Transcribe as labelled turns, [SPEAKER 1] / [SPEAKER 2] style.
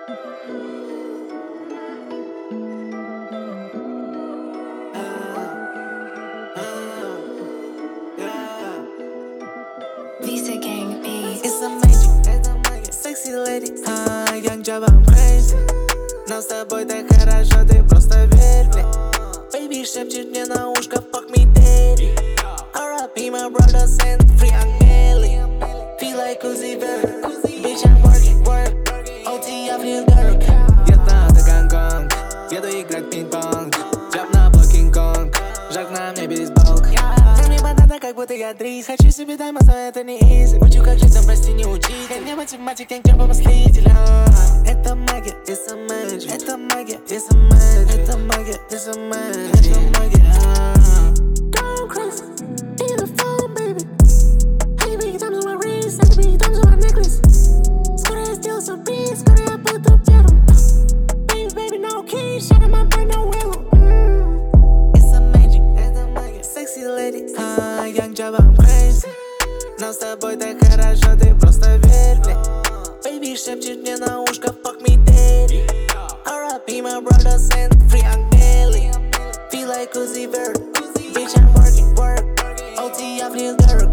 [SPEAKER 1] Visa Gang beats.
[SPEAKER 2] It's amazing, sexy lady. Young job, I'm crazy. Нас с тобой так хорошо, ты просто верь мне. Baby шепчет мне на ушко, fuck me daddy. R.I.P. my brothers and free Angeli. Feel like Uzi Vert. Bitch, I'm working, work. OT, I feel dark. Вьетнам до Гонконг. Еду играть пинг-понг. Джаб на Блокинг-Конг. Жак на мне бейсболка. Мне банана, как будто я дрис. Хочу себе даймонс, но это не easy. Учу, как жить, но прости, не учить. Я не математик, я не помыслитель. Это магия, it's a magic. Это магия, it's a magic. Это магия, it's a magic. Это магия. Go crazy, need a phone, baby. Hey, big diamonds on my wrist, hey, big diamonds on my necklace. Скоро сделал сюрприз, скоро я буду первым. Baby, no keys, shut my brain, no willow. It's a magic, это магия. Sexy lady, young job, I'm crazy. Нам с тобой так хорошо, ты просто верь мне. Baby шепчет мне на ушко, fuck me daddy. R.I.P. my brothers and free Angeli. Feel like Uzi Vert. Bitch, I'm working, work. OT, I feel dark.